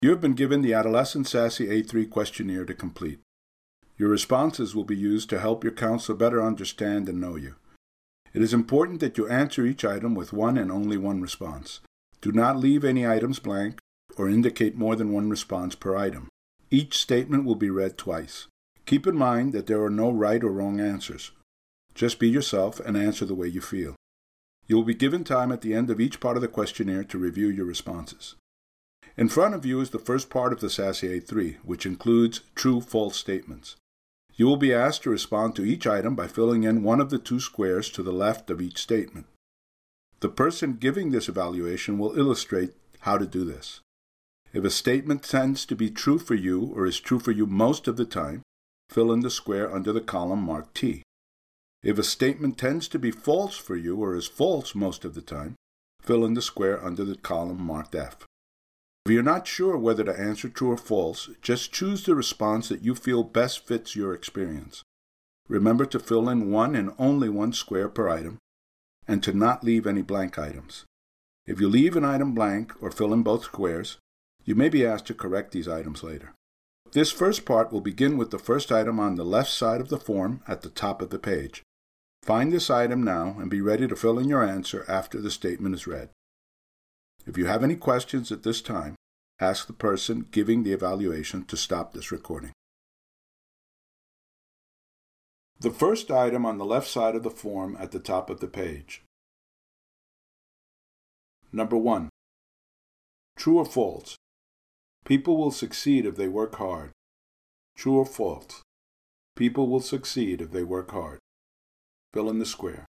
You have been given the Adolescent Sassy A3 questionnaire to complete. Your responses will be used to help your counselor better understand and know you. It is important that you answer each item with one and only one response. Do not leave any items blank or indicate more than one response per item. Each statement will be read twice. Keep in mind that there are no right or wrong answers. Just be yourself and answer the way you feel. You will be given time at the end of each part of the questionnaire to review your responses. In front of you is the first part of the Sassy A3, which includes true-false statements. You will be asked to respond to each item by filling in one of the two squares to the left of each statement. The person giving this evaluation will illustrate how to do this. If a statement tends to be true for you or is true for you most of the time, fill in the square under the column marked T. If a statement tends to be false for you or is false most of the time, fill in the square under the column marked F. If you're not sure whether to answer true or false, just choose the response that you feel best fits your experience. Remember to fill in one and only one square per item, and to not leave any blank items. If you leave an item blank or fill in both squares, you may be asked to correct these items later. This first part will begin with the first item on the left side of the form at the top of the page. Find this item now and be ready to fill in your answer after the statement is read. If you have any questions at this time, ask the person giving the evaluation to stop this recording. The first item on the left side of the form at the top of the page. Number 1. True or false? People will succeed if they work hard. True or false? People will succeed if they work hard. Fill in the square.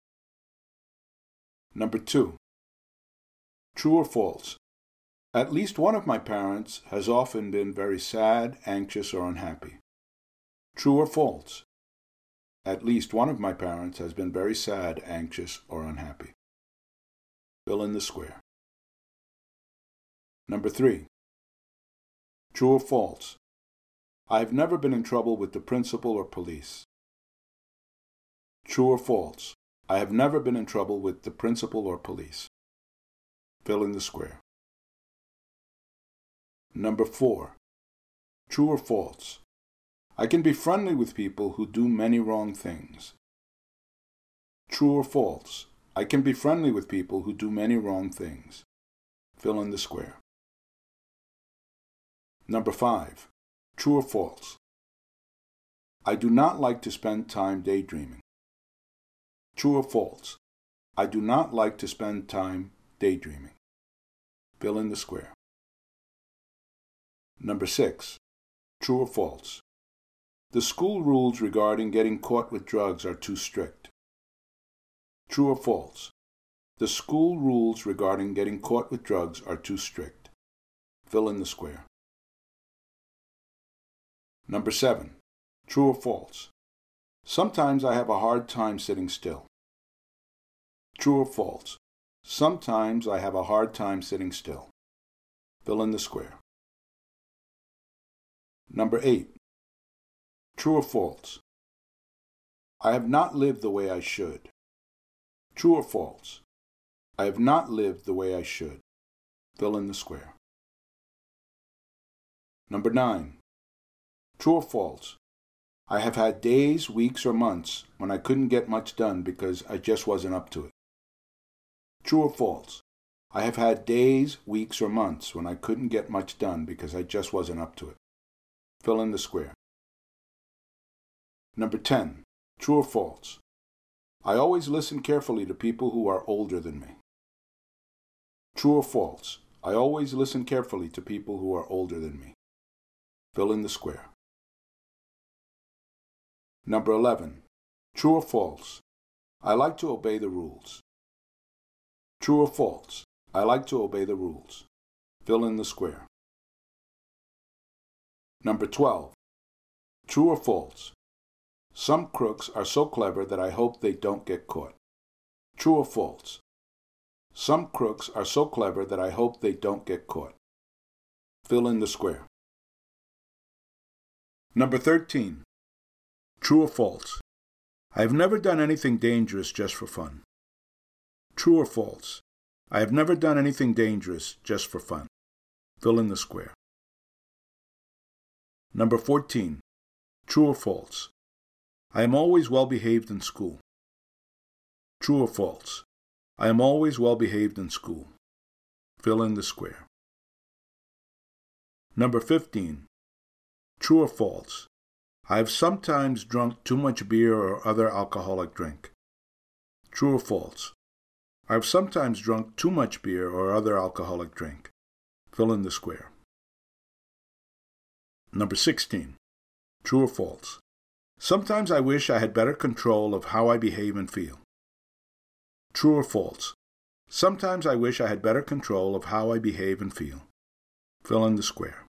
Number 2. True or false? At least one of my parents has often been very sad, anxious, or unhappy. True or false? At least one of my parents has been very sad, anxious, or unhappy. Fill in the square. Number 3. True or false? I have never been in trouble with the principal or police. True or false? I have never been in trouble with the principal or police. Fill in the square. Number 4. True or false? I can be friendly with people who do many wrong things. True or false? I can be friendly with people who do many wrong things. Fill in the square. Number 5. True or false? I do not like to spend time daydreaming. True or false? I do not like to spend time daydreaming. Fill in the square. Number 6. True or false? The school rules regarding getting caught with drugs are too strict. True or false? The school rules regarding getting caught with drugs are too strict. Fill in the square. Number 7. True or false? Sometimes I have a hard time sitting still. True or false? Sometimes I have a hard time sitting still. Fill in the square. Number 8. True or false? I have not lived the way I should. True or false? I have not lived the way I should. Fill in the square. Number 9. True or false? I have had days, weeks, or months when I couldn't get much done because I just wasn't up to it. True or false? I have had days, weeks, or months when I couldn't get much done because I just wasn't up to it. Fill in the square. Number 10. True or false? I always listen carefully to people who are older than me. True or false? I always listen carefully to people who are older than me. Fill in the square. Number 11. True or false? I like to obey the rules. True or false? I like to obey the rules. Fill in the square. Number 12. True or false? Some crooks are so clever that I hope they don't get caught. True or false? Some crooks are so clever that I hope they don't get caught. Fill in the square. Number 13. True or false? I have never done anything dangerous just for fun. True or false? I have never done anything dangerous just for fun. Fill in the square. Number 14. True or false? I am always well behaved in school. True or false? I am always well behaved in school. Fill in the square. Number 15. True or false? I have sometimes drunk too much beer or other alcoholic drink. True or false? I have sometimes drunk too much beer or other alcoholic drink. Fill in the square. Number 16. True or false? Sometimes I wish I had better control of how I behave and feel. True or false? Sometimes I wish I had better control of how I behave and feel. Fill in the square.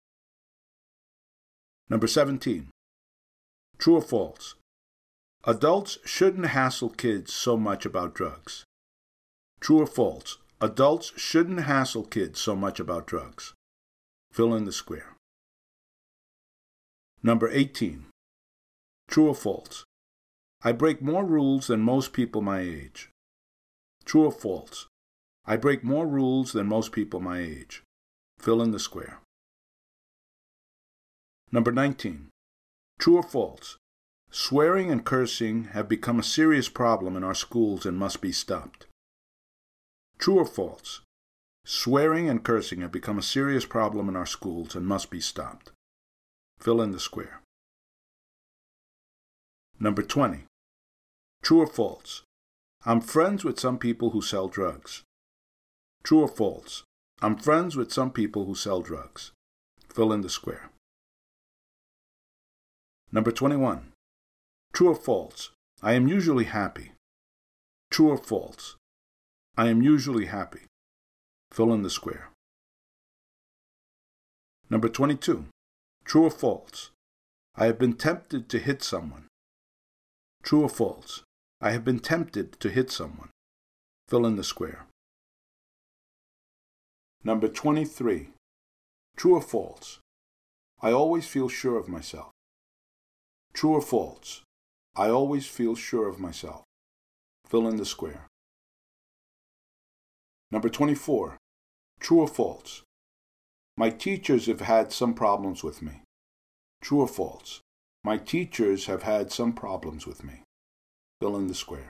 Number 17. True or false? Adults shouldn't hassle kids so much about drugs. True or false? Adults shouldn't hassle kids so much about drugs. Fill in the square. Number 18. True or false? I break more rules than most people my age. True or false? I break more rules than most people my age. Fill in the square. Number 19. True or false? Swearing and cursing have become a serious problem in our schools and must be stopped. True or false? Swearing and cursing have become a serious problem in our schools and must be stopped. Fill in the square. Number 20. True or false? I'm friends with some people who sell drugs. True or false? I'm friends with some people who sell drugs. Fill in the square. Number 21. True or false? I am usually happy. True or false? I am usually happy. Fill in the square. Number 22. True or false? I have been tempted to hit someone. True or false? I have been tempted to hit someone. Fill in the square. Number 23. True or false? I always feel sure of myself. True or false? I always feel sure of myself. Fill in the square. Number 24. True or false? My teachers have had some problems with me. True or false? My teachers have had some problems with me. Fill in the square.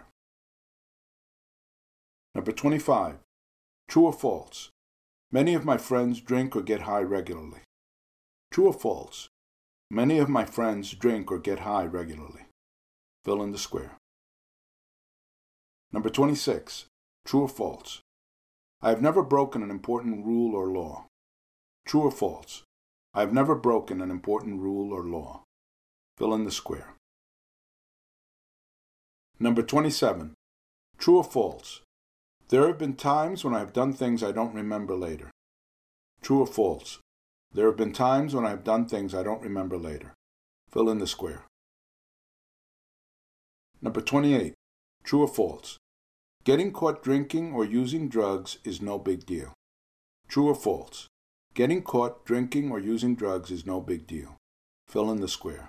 Number 25. True or false? Many of my friends drink or get high regularly. True or false? Many of my friends drink or get high regularly. Fill in the square. Number 26. True or false? I have never broken an important rule or law. True or false? I have never broken an important rule or law. Fill in the square. Number 27. True or false? There have been times when I have done things I don't remember later. True or false? There have been times when I have done things I don't remember later. Fill in the square. Number 28. True or false? Getting caught drinking or using drugs is no big deal. True or false? Getting caught drinking or using drugs is no big deal. Fill in the square.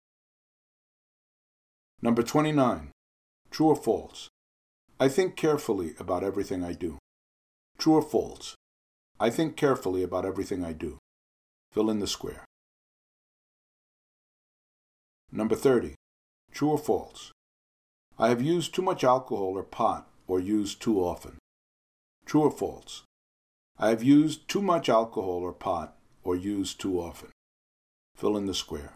Number 29. True or false? I think carefully about everything I do. True or false? I think carefully about everything I do. Fill in the square. Number 30. True or false? I have used too much alcohol or pot or used too often. True or false? I have used too much alcohol or pot or used too often. Fill in the square.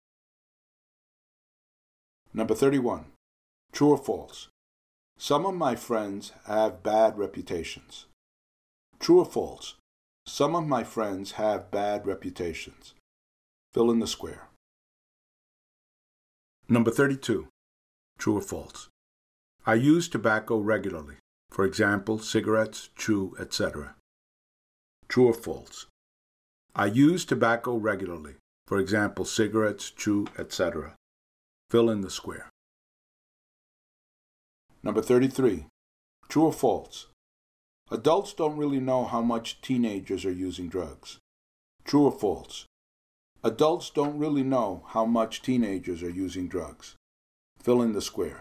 Number 31. True or false? Some of my friends have bad reputations. True or false? Some of my friends have bad reputations. Fill in the square. Number 32. True or false? I use tobacco regularly. For example, cigarettes, chew, etc. True or false? I use tobacco regularly. For example, cigarettes, chew, etc. Fill in the square. Number 33. True or false? Adults don't really know how much teenagers are using drugs. True or false? Adults don't really know how much teenagers are using drugs. Fill in the square.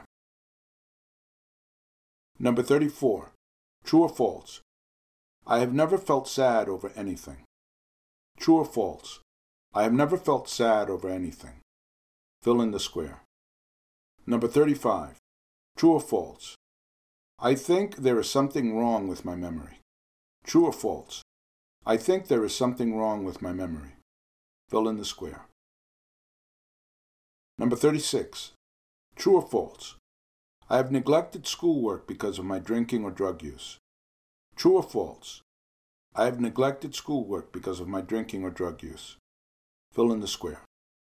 Number 34. True or false? I have never felt sad over anything. True or false? I have never felt sad over anything. Fill in the square. Number 35. True or false? I think there is something wrong with my memory. True or false? I think there is something wrong with my memory. Fill in the square. Number 36. True or false? I have neglected schoolwork because of my drinking or drug use. True or false? I have neglected schoolwork because of my drinking or drug use. Fill in the square.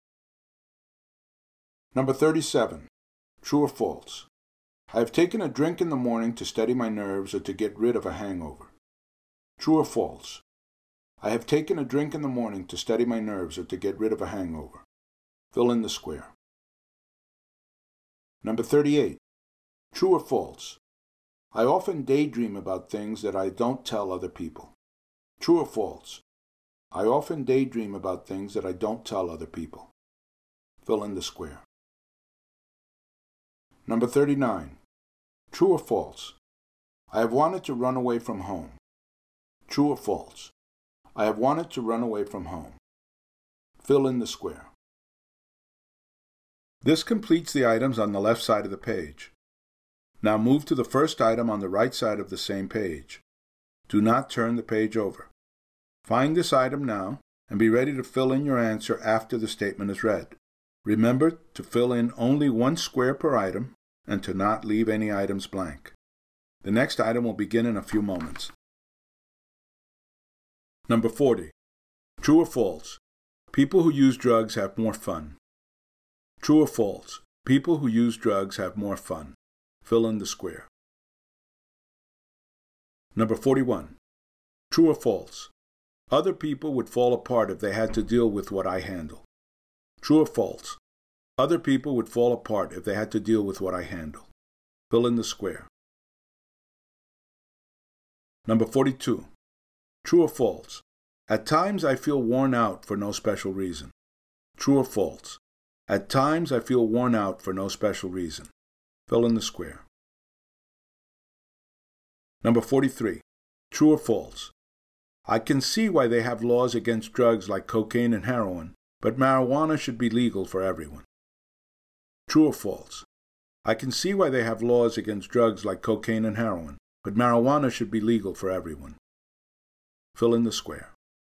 Number 37. True or false? I have taken a drink in the morning to steady my nerves or to get rid of a hangover. True or false? I have taken a drink in the morning to steady my nerves or to get rid of a hangover. Fill in the square. Number 38. True or false? I often daydream about things that I don't tell other people. True or false? I often daydream about things that I don't tell other people. Fill in the square. Number 39. True or false? I have wanted to run away from home. True or false? I have wanted to run away from home. Fill in the square. This completes the items on the left side of the page. Now move to the first item on the right side of the same page. Do not turn the page over. Find this item now and be ready to fill in your answer after the statement is read. Remember to fill in only one square per item and to not leave any items blank. The next item will begin in a few moments. Number 40. True or false? People who use drugs have more fun. True or false? People who use drugs have more fun. Fill in the square. Number 41. True or false? Other people would fall apart if they had to deal with what I handle. True or false? Other people would fall apart if they had to deal with what I handle. Fill in the square. Number 42. True or false? At times I feel worn out for no special reason. True or false? At times I feel worn out for no special reason. Fill in the square. Number 43. True or false? I can see why they have laws against drugs like cocaine and heroin, but marijuana should be legal for everyone. True or false? I can see why they have laws against drugs like cocaine and heroin, but marijuana should be legal for everyone. Fill in the square.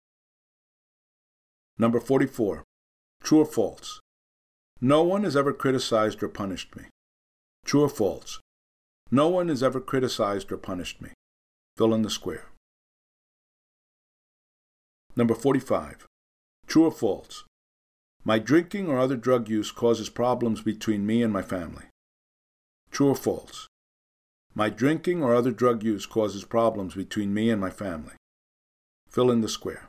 Number 44. True or false? No one has ever criticized or punished me. True or false? No one has ever criticized or punished me. Fill in the square. Number 45. True or false? My drinking or other drug use causes problems between me and my family. True or false? My drinking or other drug use causes problems between me and my family. Fill in the square.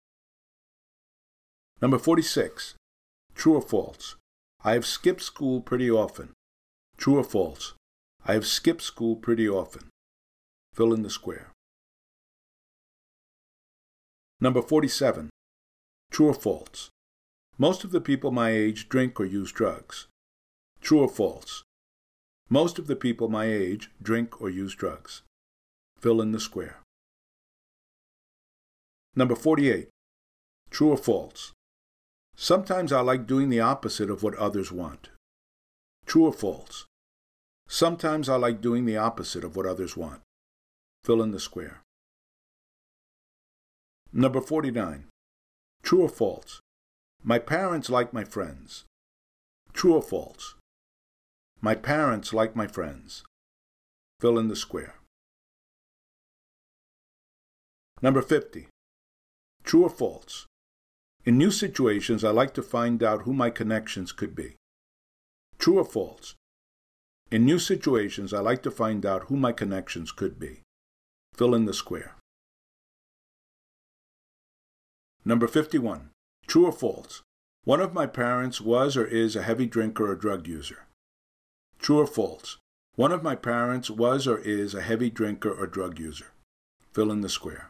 Number 46. True or false? I have skipped school pretty often. True or false? I have skipped school pretty often. Fill in the square. Number 47. True or false? Most of the people my age drink or use drugs. True or false? Most of the people my age drink or use drugs. Fill in the square. Number 48. True or false? Sometimes I like doing the opposite of what others want. True or false? Sometimes I like doing the opposite of what others want. Fill in the square. Number 49. True or false? My parents like my friends. True or false? My parents like my friends. Fill in the square. Number 50. True or false? In new situations, I like to find out who my connections could be. True or false? In new situations, I like to find out who my connections could be. Fill in the square. Number 51. True or false? One of my parents was or is a heavy drinker or drug user. True or false? One of my parents was or is a heavy drinker or drug user. Fill in the square.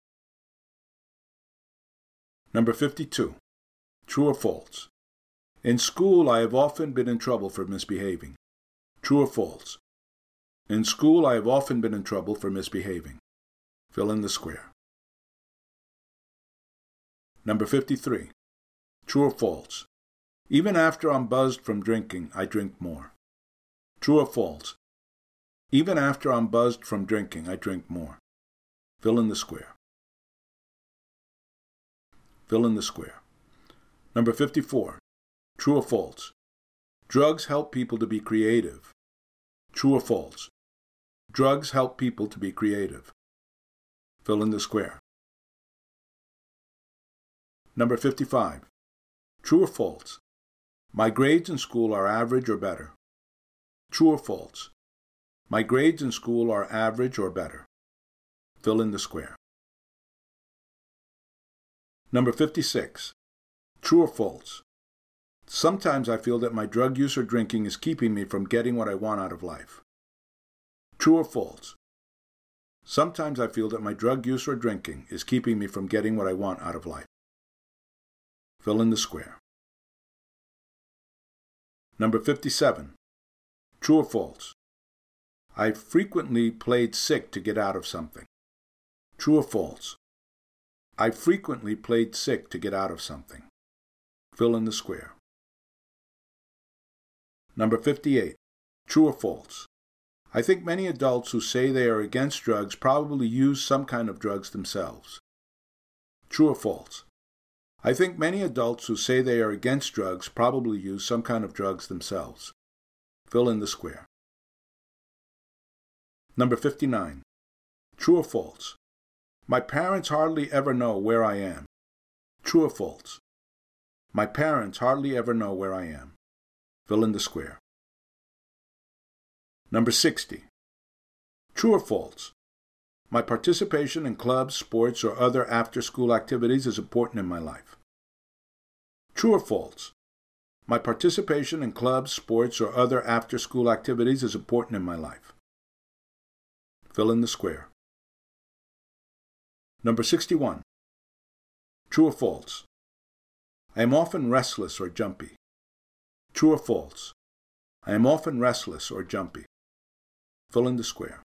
Number 52. True or false? In school, I have often been in trouble for misbehaving. True or false? In school, I have often been in trouble for misbehaving. Fill in the square. Number 53. True or false? Even after I'm buzzed from drinking, I drink more. True or false? Even after I'm buzzed from drinking, I drink more. Fill in the square. Fill in the square. Number 54. True or false? Drugs help people to be creative. True or false? Drugs help people to be creative. Fill in the square. Number 55. True or false? My grades in school are average or better. True or false? My grades in school are average or better. Fill in the square. Number 56. True or false? Sometimes I feel that my drug use or drinking is keeping me from getting what I want out of life. True or false? Sometimes I feel that my drug use or drinking is keeping me from getting what I want out of life. Fill in the square. Number 57. True or false? I frequently played sick to get out of something. True or false? I frequently played sick to get out of something. Fill in the square. Number 58. True or false? I think many adults who say they are against drugs probably use some kind of drugs themselves. True or false? I think many adults who say they are against drugs probably use some kind of drugs themselves. Fill in the square. Number 59. True or false? My parents hardly ever know where I am. True or false? My parents hardly ever know where I am. Fill in the square. Number 60. True or false? My participation in clubs, sports, or other after-school activities is important in my life. True or false? My participation in clubs, sports, or other after-school activities is important in my life. Fill in the square. Number 61. True or false? I am often restless or jumpy. True or false? I am often restless or jumpy. Fill in the square.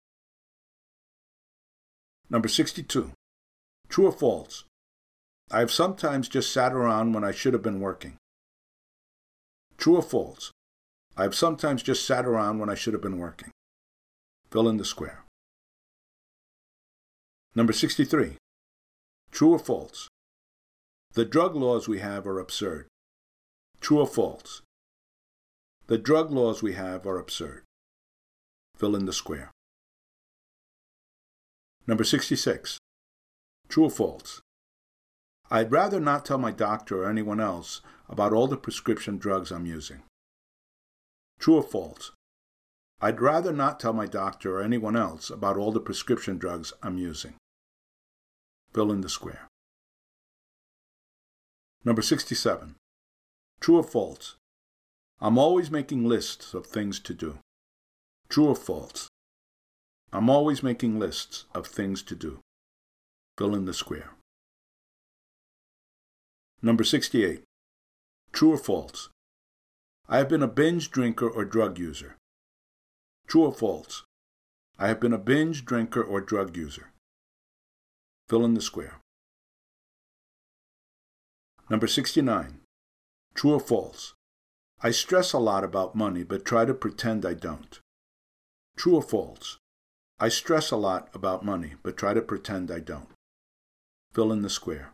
Number 62. True or false? I have sometimes just sat around when I should have been working. True or false? I have sometimes just sat around when I should have been working. Fill in the square. Number 63. True or false? The drug laws we have are absurd. True or false? The drug laws we have are absurd. Fill in the square. Number 66. True or false? I'd rather not tell my doctor or anyone else about all the prescription drugs I'm using. True or false? I'd rather not tell my doctor or anyone else about all the prescription drugs I'm using. Fill in the square. Number 67. True or false? I'm always making lists of things to do. True or false? I'm always making lists of things to do. Fill in the square. Number 68. True or false? I have been a binge drinker or drug user. True or false? I have been a binge drinker or drug user. Fill in the square. Number 69. True or false? I stress a lot about money but try to pretend I don't. True or false? I stress a lot about money but try to pretend I don't. Fill in the square.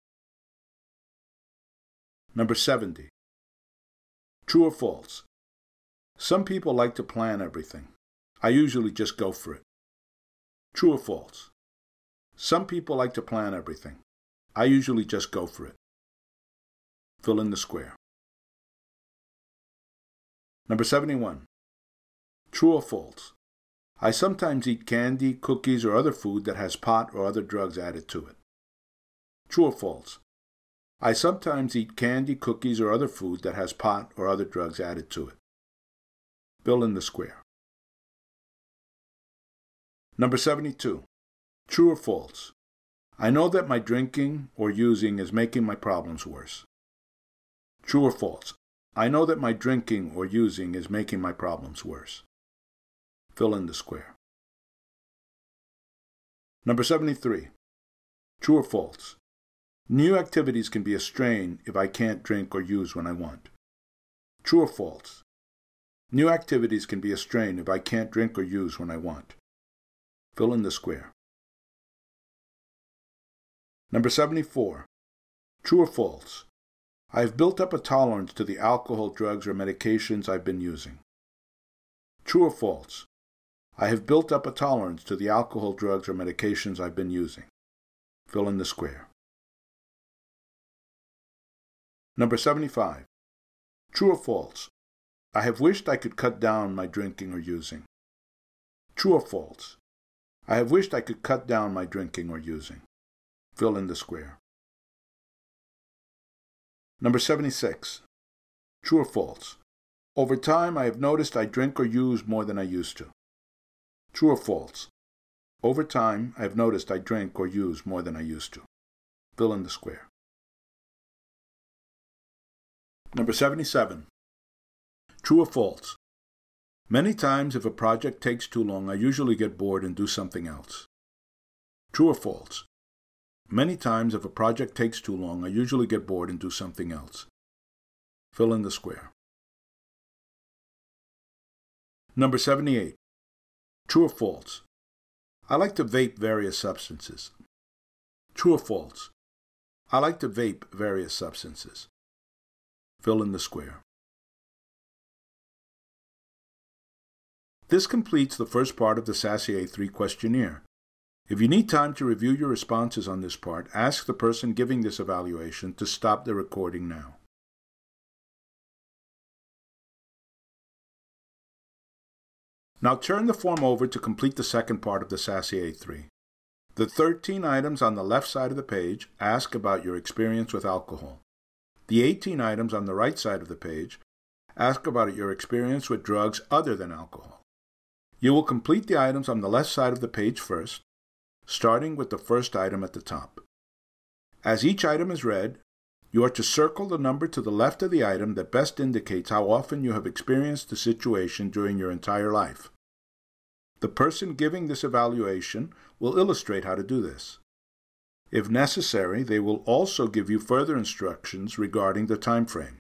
Number 70. True or false? Some people like to plan everything. I usually just go for it. True or false? Some people like to plan everything. I usually just go for it. Fill in the square. Number 71. True or false? I sometimes eat candy, cookies, or other food that has pot or other drugs added to it. True or false? I sometimes eat candy, cookies, or other food that has pot or other drugs added to it. Fill in the square. Number 72. True or false? I know that my drinking or using is making my problems worse. True or false? I know that my drinking or using is making my problems worse. Fill in the square. Number 73. True or false? New activities can be a strain if I can't drink or use when I want. True or false? New activities can be a strain if I can't drink or use when I want. Fill in the square. Number 74. True or false? I have built up a tolerance to the alcohol, drugs, or medications I've been using. True or false? I have built up a tolerance to the alcohol, drugs, or medications I've been using. Fill in the square. Number 75. True or false? I have wished I could cut down my drinking or using. True or false? I have wished I could cut down my drinking or using. Fill in the square. Number 76. True or false? Over time, I have noticed I drink or use more than I used to. True or false? Over time, I have noticed I drink or use more than I used to. Fill in the square. Number 77. True or false? Many times, if a project takes too long, I usually get bored and do something else. True or false? Many times, if a project takes too long, I usually get bored and do something else. Fill in the square. Number 78. True or false? I like to vape various substances. True or false? I like to vape various substances. Fill in the square. This completes the first part of the SASSY A3 questionnaire. If you need time to review your responses on this part, ask the person giving this evaluation to stop the recording now. Now turn the form over to complete the second part of the SASSY A3. The 13 items on the left side of the page ask about your experience with alcohol. The 18 items on the right side of the page ask about your experience with drugs other than alcohol. You will complete the items on the left side of the page first, starting with the first item at the top. As each item is read, you are to circle the number to the left of the item that best indicates how often you have experienced the situation during your entire life. The person giving this evaluation will illustrate how to do this. If necessary, they will also give you further instructions regarding the time frame.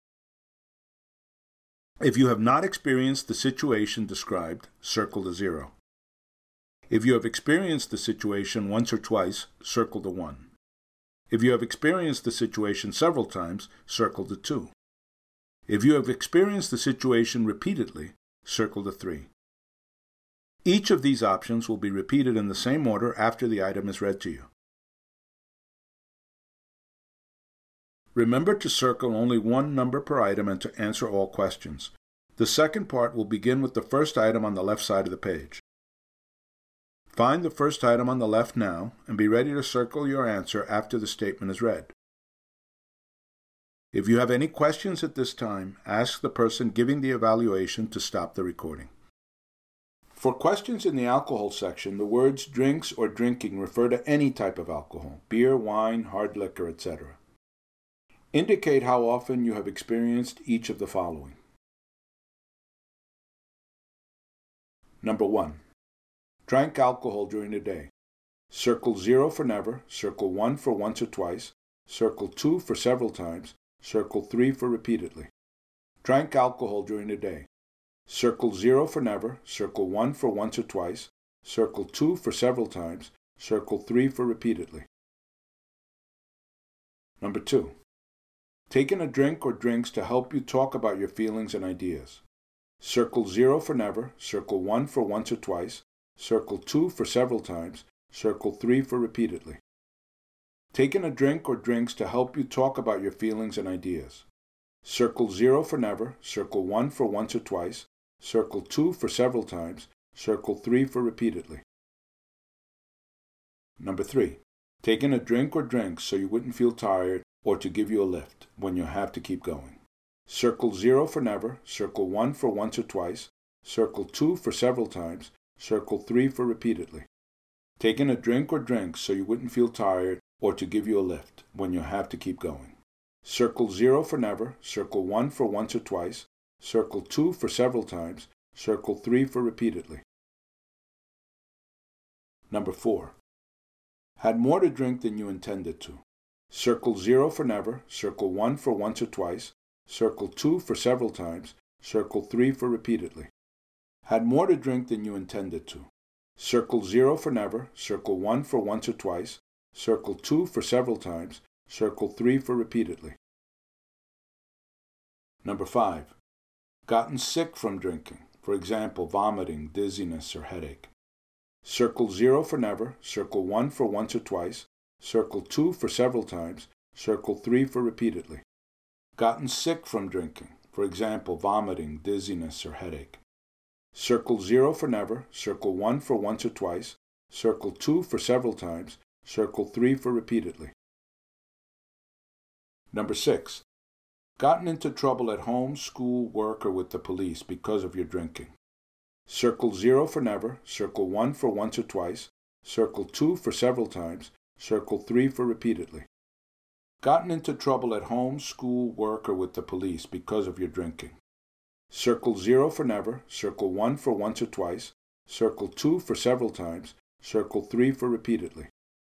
If you have not experienced the situation described, circle the 0. If you have experienced the situation once or twice, circle the 1. If you have experienced the situation several times, circle the 2. If you have experienced the situation repeatedly, circle the 3. Each of these options will be repeated in the same order after the item is read to you. Remember to circle only one number per item and to answer all questions. The second part will begin with the first item on the left side of the page. Find the first item on the left now and be ready to circle your answer after the statement is read. If you have any questions at this time, ask the person giving the evaluation to stop the recording. For questions in the alcohol section, the words drinks or drinking refer to any type of alcohol, beer, wine, hard liquor, etc. Indicate how often you have experienced each of the following. Number 1. Drank alcohol during the day. Circle 0 for never, circle 1 for once or twice, circle 2 for several times, circle 3 for repeatedly. Drank alcohol during the day. Circle 0 for never, circle 1 for once or twice, circle 2 for several times, circle 3 for repeatedly. Number 2. Taken a drink or drinks to help you talk about your feelings and ideas. Circle 0 for never, circle 1 for once or twice, circle 2 for several times, circle 3 for repeatedly. Taken a drink or drinks to help you talk about your feelings and ideas. Circle 0 for never, circle 1 for once or twice, circle 2 for several times, circle 3 for repeatedly. Number 3. Taken a drink or drinks so you wouldn't feel tired or to give you a lift when you have to keep going. Circle 0 for never, circle 1 for once or twice, circle 2 for several times, circle 3 for repeatedly. Taken a drink or drinks so you wouldn't feel tired or to give you a lift when you have to keep going. Circle 0 for never, circle 1 for once or twice, circle 2 for several times, circle 3 for repeatedly. Number 4. Had more to drink than you intended to. Circle 0 for never, circle 1 for once or twice, circle 2 for several times, circle 3 for repeatedly. Had more to drink than you intended to. Circle 0 for never, circle 1 for once or twice, circle 2 for several times, circle 3 for repeatedly. Number 5. Gotten sick from drinking, for example, vomiting, dizziness, or headache. Circle 0 for never, circle 1 for once or twice, circle 2 for several times, circle 3 for repeatedly. Gotten sick from drinking, for example, vomiting, dizziness, or headache. Circle 0 for never, circle 1 for once or twice, circle 2 for several times, circle 3 for repeatedly. Number 6. Gotten into trouble at home, school, work, or with the police because of your drinking. Circle 0 for never, circle 1 for once or twice, circle 2 for several times, circle 3 for repeatedly. Gotten into trouble at home, school, work, or with the police because of your drinking. Circle 0 for never, circle 1 for once or twice, circle 2 for several times, circle 3 for repeatedly.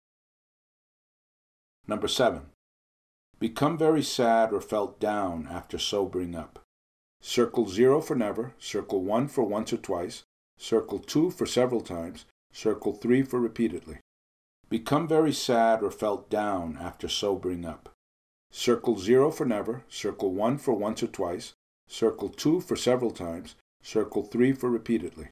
Number 7. Become very sad or felt down after sobering up. Circle 0 for never, circle 1 for once or twice, circle 2 for several times, circle 3 for repeatedly. Become very sad or felt down after sobering up. Circle 0 for never, circle 1 for once or twice, circle 2 for several times, circle 3 for repeatedly.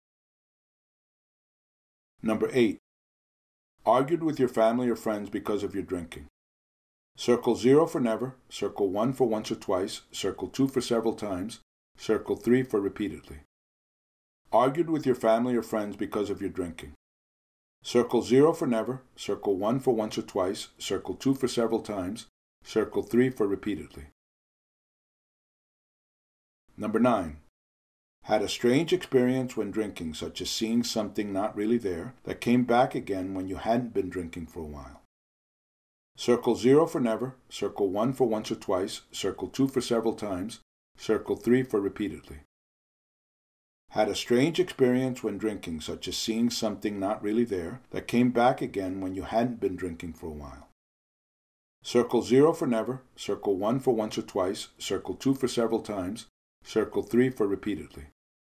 Number 8. Argued with your family or friends because of your drinking. Circle 0 for never, circle 1 for once or twice, circle 2 for several times, circle 3 for repeatedly. Argued with your family or friends because of your drinking. Circle 0 for never, circle 1 for once or twice, circle 2 for several times, circle 3 for repeatedly. Number 9. Had a strange experience when drinking, such as seeing something not really there that came back again when you hadn't been drinking for a while. Circle 0 for never, circle 1 for once or twice, circle 2 for several times, circle 3 for repeatedly. Had a strange experience when drinking, such as seeing something not really there that came back again when you hadn't been drinking for a while. Circle 0 for never, circle 1 for once or twice, circle 2 for several times, circle 3 for repeatedly.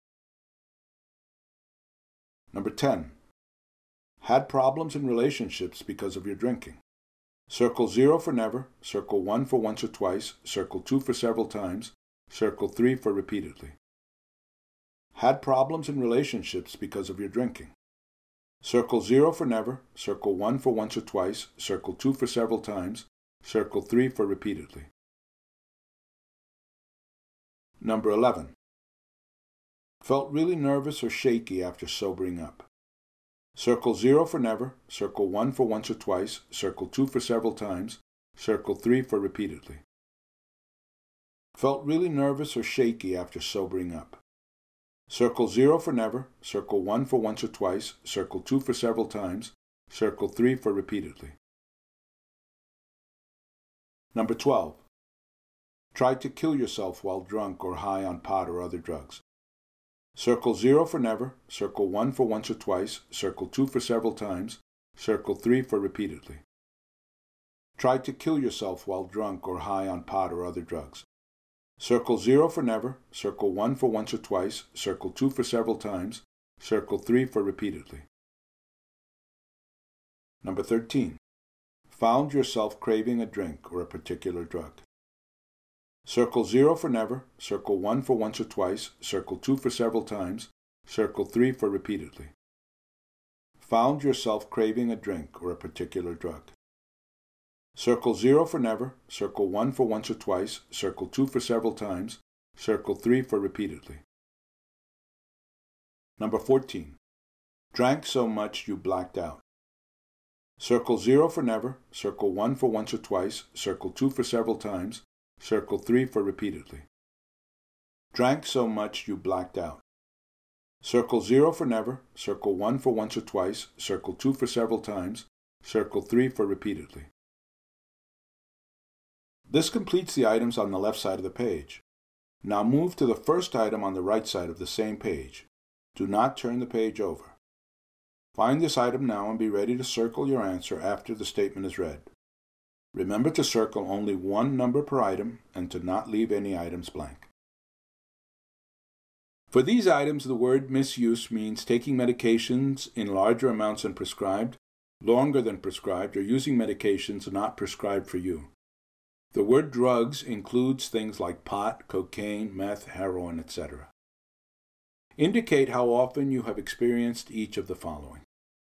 Number 10. Had problems in relationships because of your drinking. Circle 0 for never, circle 1 for once or twice, circle 2 for several times, circle 3 for repeatedly. Had problems in relationships because of your drinking. Circle 0 for never, circle 1 for once or twice, circle 2 for several times, circle 3 for repeatedly. Number 11. Felt really nervous or shaky after sobering up. Circle 0 for never, circle 1 for once or twice, circle 2 for several times, circle 3 for repeatedly. Felt really nervous or shaky after sobering up. Circle 0 for never, circle 1 for once or twice, circle 2 for several times, circle 3 for repeatedly. Number 12. Tried to kill yourself while drunk or high on pot or other drugs. Circle 0 for never, circle 1 for once or twice, circle 2 for several times, circle 3 for repeatedly. Tried to kill yourself while drunk or high on pot or other drugs. Circle 0 for never, circle 1 for once or twice, circle 2 for several times, circle 3 for repeatedly. Number 13. Found yourself craving a drink or a particular drug. Circle 0 for never, circle 1 for once or twice, circle 2 for several times, circle 3 for repeatedly. Found yourself craving a drink or a particular drug. Circle 0 for never, circle 1 for once or twice, circle 2 for several times, circle 3 for repeatedly. Number 14. Drank so much you blacked out. Circle 0 for never, circle 1 for once or twice, circle 2 for several times, circle 3 for repeatedly. Drank so much you blacked out. Circle 0 for never, circle 1 for once or twice, circle 2 for several times, circle 3 for repeatedly. This completes the items on the left side of the page. Now move to the first item on the right side of the same page. Do not turn the page over. Find this item now and be ready to circle your answer after the statement is read. Remember to circle only one number per item and to not leave any items blank. For these items, the word misuse means taking medications in larger amounts than prescribed, longer than prescribed, or using medications not prescribed for you. The word drugs includes things like pot, cocaine, meth, heroin, etc. Indicate how often you have experienced each of the following.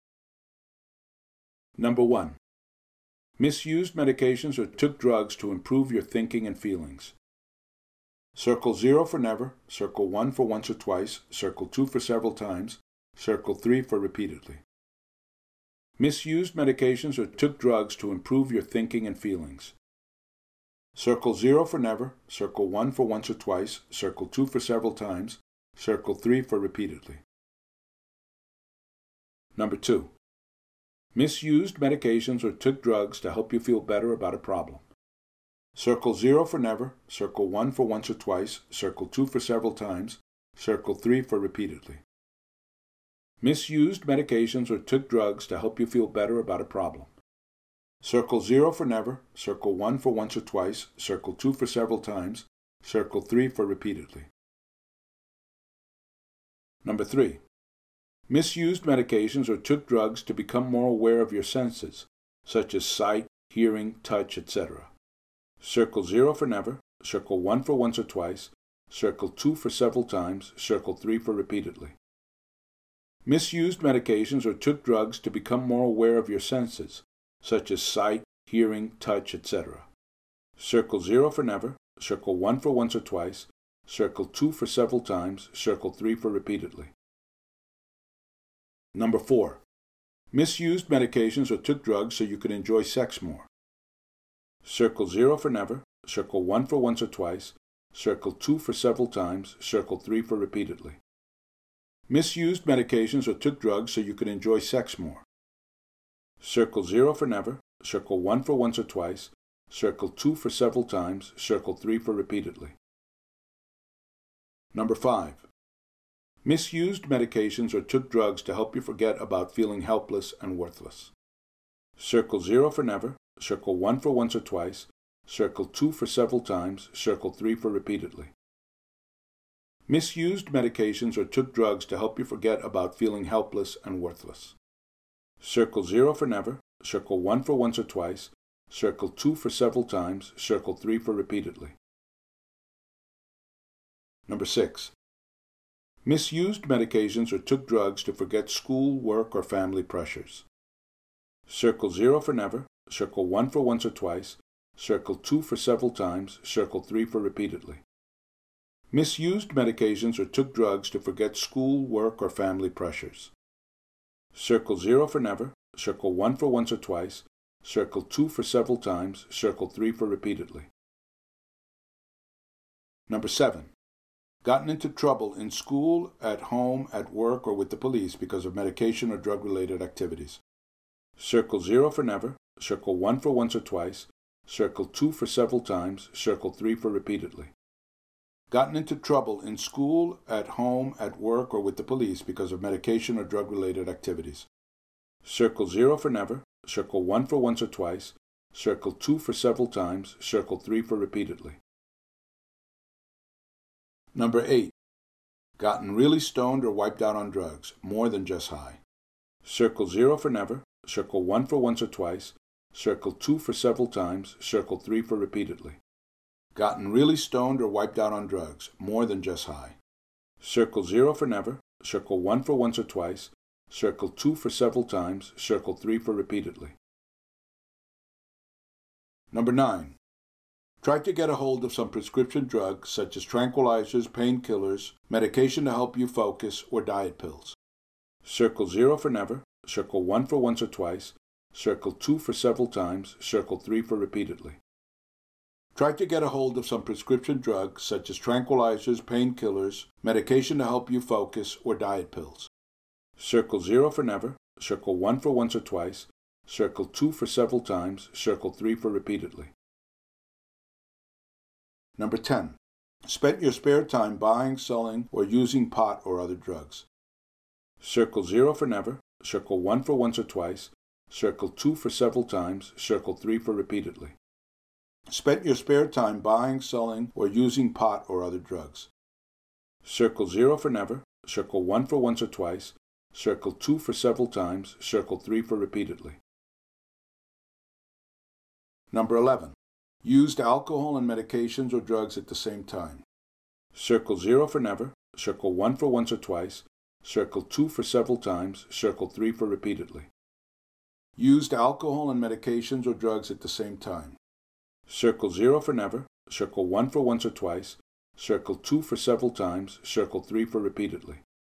Number 1. Misused medications or took drugs to improve your thinking and feelings. Circle 0 for never, circle 1 for once or twice, circle 2 for several times, circle 3 for repeatedly. Misused medications or took drugs to improve your thinking and feelings. Circle 0 for never, circle 1 for once or twice, circle 2 for several times, circle 3 for repeatedly. Number 2. Misused medications or took drugs to help you feel better about a problem. Circle 0 for never, circle 1 for once or twice, circle 2 for several times, circle 3 for repeatedly. Misused medications or took drugs to help you feel better about a problem. Circle 0 for never, circle 1 for once or twice, circle 2 for several times, circle 3 for repeatedly. Number 3. Misused medications or took drugs to become more aware of your senses, such as sight, hearing, touch, etc. Circle 0 for never, circle 1 for once or twice, circle 2 for several times, circle 3 for repeatedly. Misused medications or took drugs to become more aware of your senses, such as sight, hearing, touch, etc. Circle 0 for never, circle 1 for once or twice, circle 2 for several times, circle 3 for repeatedly. Number 4. Misused medications or took drugs so you could enjoy sex more. Circle 0 for never, circle 1 for once or twice, circle 2 for several times, circle 3 for repeatedly. Misused medications or took drugs so you could enjoy sex more. Circle 0 for never, circle 1 for once or twice, circle 2 for several times, circle 3 for repeatedly. Number 5. Misused medications or took drugs to help you forget about feeling helpless and worthless. Circle 0 for never, circle 1 for once or twice, circle 2 for several times, circle 3 for repeatedly. Misused medications or took drugs to help you forget about feeling helpless and worthless. Circle 0 for never, circle 1 for once or twice, circle 2 for several times, circle 3 for repeatedly. Number 6. Misused medications or took drugs to forget school, work, or family pressures. Circle 0 for never, circle 1 for once or twice, circle 2 for several times, circle 3 for repeatedly. Misused medications or took drugs to forget school, work, or family pressures. Circle 0 for never, circle 1 for once or twice, circle 2 for several times, circle 3 for repeatedly. Number 7. Gotten into trouble in school, at home, at work, or with the police because of medication or drug-related activities. Circle 0 for never, circle 1 for once or twice, circle 2 for several times, circle 3 for repeatedly. Gotten into trouble in school, at home, at work, or with the police because of medication or drug-related activities. Circle 0 for never, circle 1 for once or twice, circle 2 for several times, circle 3 for repeatedly. Number 8. Gotten really stoned or wiped out on drugs, more than just high. Circle 0 for never, circle 1 for once or twice, circle 2 for several times, circle 3 for repeatedly. Gotten really stoned or wiped out on drugs, more than just high. Circle 0 for never, circle 1 for once or twice, circle 2 for several times, circle 3 for repeatedly. Number 9. Try to get a hold of some prescription drugs such as tranquilizers, painkillers, medication to help you focus, or diet pills. Circle 0 for never, circle 1 for once or twice, circle 2 for several times, circle 3 for repeatedly. Try to get a hold of some prescription drugs such as tranquilizers, painkillers, medication to help you focus, or diet pills. Circle 0 for never, circle 1 for once or twice, circle 2 for several times, circle 3 for repeatedly. Number 10. Spent your spare time buying, selling, or using pot or other drugs. Circle 0 for never, circle 1 for once or twice, circle 2 for several times, circle 3 for repeatedly. Spent your spare time buying, selling, or using pot or other drugs. Circle 0 for never. Circle 1 for once or twice. Circle 2 for several times. Circle 3 for repeatedly. Number 11. Used alcohol and medications or drugs at the same time. Circle 0 for never. Circle 1 for once or twice. Circle 2 for several times. Circle 3 for repeatedly. Used alcohol and medications or drugs at the same time. Circle 0 for never. Circle 1 for once or twice. Circle 2 for several times. Circle 3 for repeatedly.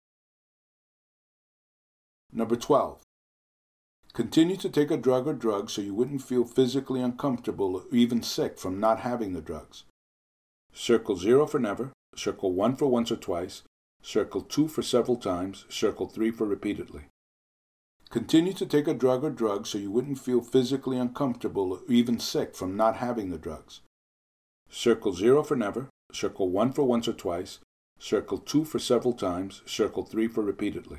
Number 12. Continue to take a drug or drugs so you wouldn't feel physically uncomfortable or even sick from not having the drugs. Circle 0 for never. Circle 1 for once or twice. Circle 2 for several times. Circle 3 for repeatedly. Continue to take a drug or drugs so you wouldn't feel physically uncomfortable or even sick from not having the drugs. Circle 0 for never. Circle 1 for once or twice. Circle 2 for several times. Circle 3 for repeatedly.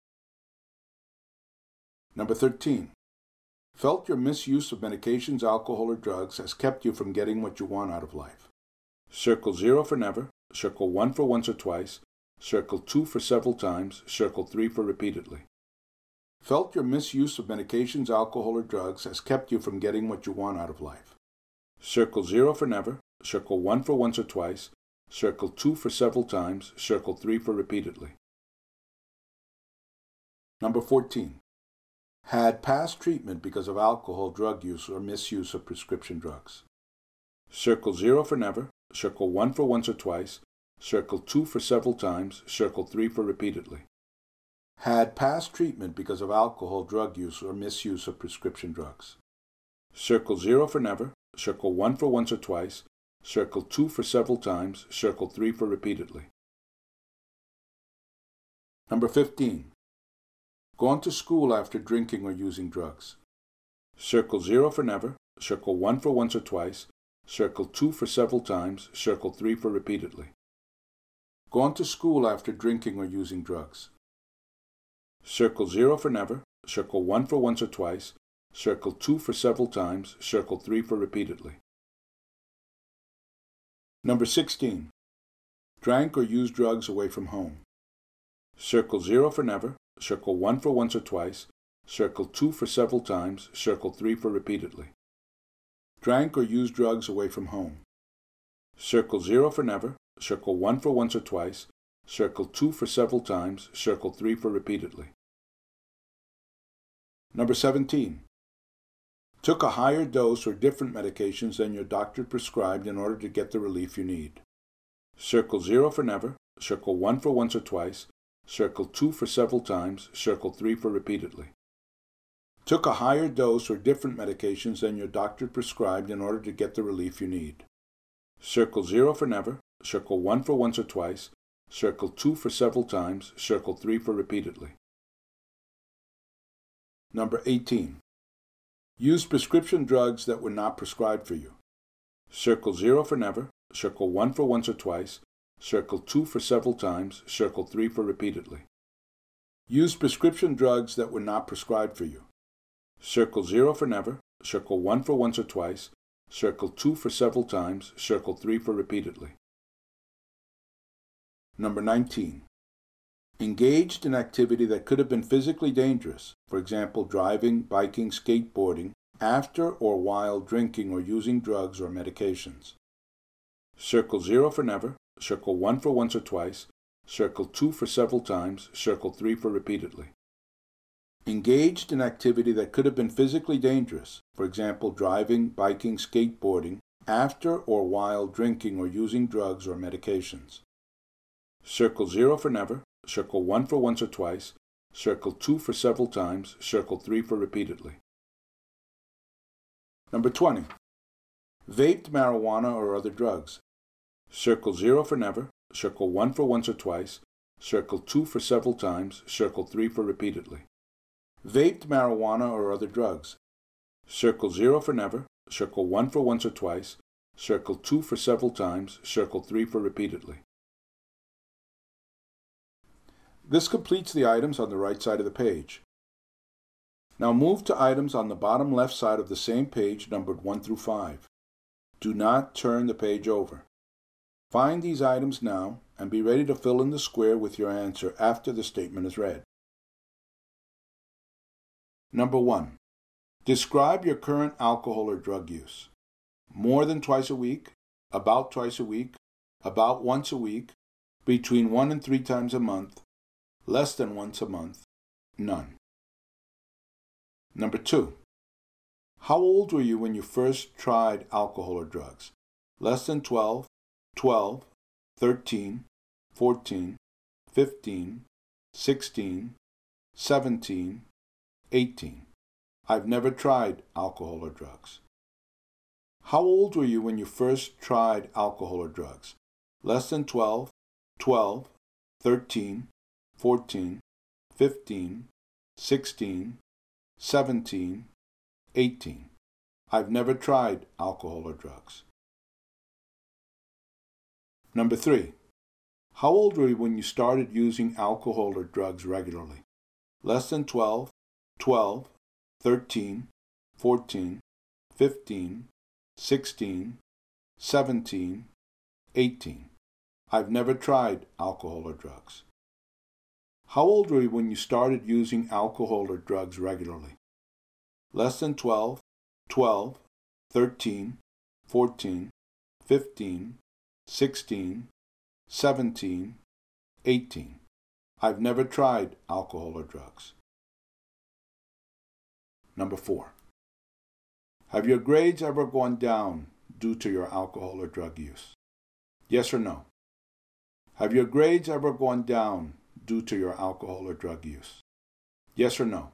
Number 13. Felt your misuse of medications, alcohol, or drugs has kept you from getting what you want out of life. Circle 0 for never. Circle 1 for once or twice. Circle 2 for several times. Circle 3 for repeatedly. Felt your misuse of medications, alcohol, or drugs has kept you from getting what you want out of life. Circle 0 for never. Circle 1 for once or twice. Circle 2 for several times. Circle 3 for repeatedly. Number 14. Had past treatment because of alcohol, drug use, or misuse of prescription drugs. Circle 0 for never. Circle 1 for once or twice. Circle 2 for several times. Circle 3 for repeatedly. Had past treatment because of alcohol, drug use, or misuse of prescription drugs. Circle 0 for never. Circle 1 for once or twice. Circle 2 for several times. Circle 3 for repeatedly. Number 15. Gone to school after drinking or using drugs. Circle 0 for never. Circle 1 for once or twice. Circle 2 for several times. Circle 3 for repeatedly. Gone to school after drinking or using drugs. Circle 0 for never. Circle 1 for once or twice. Circle 2 for several times. Circle 3 for repeatedly. Number 16. Drank or used drugs away from home. Circle 0 for never. Circle 1 for once or twice. Circle 2 for several times. Circle 3 for repeatedly. Drank or used drugs away from home. Circle 0 for never. Circle 1 for once or twice. Circle 2 for several times. Circle 3 for repeatedly. Number 17. Took a higher dose or different medications than your doctor prescribed in order to get the relief you need. Circle 0 for never. Circle 1 for once or twice. Circle 2 for several times. Circle 3 for repeatedly. Took a higher dose or different medications than your doctor prescribed in order to get the relief you need. Circle 0 for never. Circle 1 for once or twice. Circle 2 for several times. Circle 3 for repeatedly. Number 18. Use prescription drugs that were not prescribed for you. Circle 0 for never. Circle 1 for once or twice. Circle 2 for several times. Circle 3 for repeatedly. Use prescription drugs that were not prescribed for you. Circle 0 for never. Circle 1 for once or twice. Circle 2 for several times. Circle 3 for repeatedly. Number 19. Engaged in activity that could have been physically dangerous, for example, driving, biking, skateboarding, after or while drinking or using drugs or medications. Circle 0 for never. Circle 1 for once or twice. Circle 2 for several times. Circle 3 for repeatedly. Engaged in activity that could have been physically dangerous, for example, driving, biking, skateboarding, after or while drinking or using drugs or medications. Circle 0 for never. Circle 1 for once or twice. Circle 2 for several times. Circle 3 for repeatedly. Number 20. Vaped marijuana or other drugs. Circle 0 for never. Circle 1 for once or twice. Circle 2 for several times. Circle 3 for repeatedly. Vaped marijuana or other drugs. Circle 0 for never. Circle 1 for once or twice. Circle 2 for several times. Circle 3 for repeatedly. This completes the items on the right side of the page. Now move to items on the bottom left side of the same page numbered 1 through 5. Do not turn the page over. Find these items now and be ready to fill in the square with your answer after the statement is read. Number 1. Describe your current alcohol or drug use. More than twice a week, about twice a week, about once a week, between 1 and 3 times a month, less than once a month, none. Number 2. How old were you when you first tried alcohol or drugs? Less than 12, 12, 13, 14, 15, 16, 17, 18. I've never tried alcohol or drugs. How old were you when you first tried alcohol or drugs? Less than 12, 12, 13, 14, 15, 16, 17, 18. I've never tried alcohol or drugs. Number 3. How old were you when you started using alcohol or drugs regularly? Less than 12, 12, 13, 14, 15, 16, 17, 18. I've never tried alcohol or drugs. How old were you when you started using alcohol or drugs regularly? Less than 12, 12, 13, 14, 15, 16, 17, 18. I've never tried alcohol or drugs. Number 4. Have your grades ever gone down due to your alcohol or drug use? Yes or no? Have your grades ever gone down due to your alcohol or drug use? Yes or no?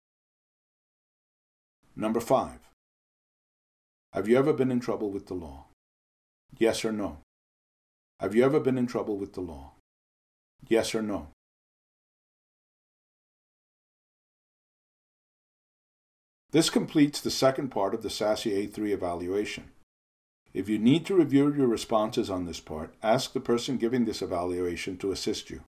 Number 5. Have you ever been in trouble with the law? Yes or no? Have you ever been in trouble with the law? Yes or no? This completes the second part of the SASSY A3 evaluation. If you need to review your responses on this part, ask the person giving this evaluation to assist you.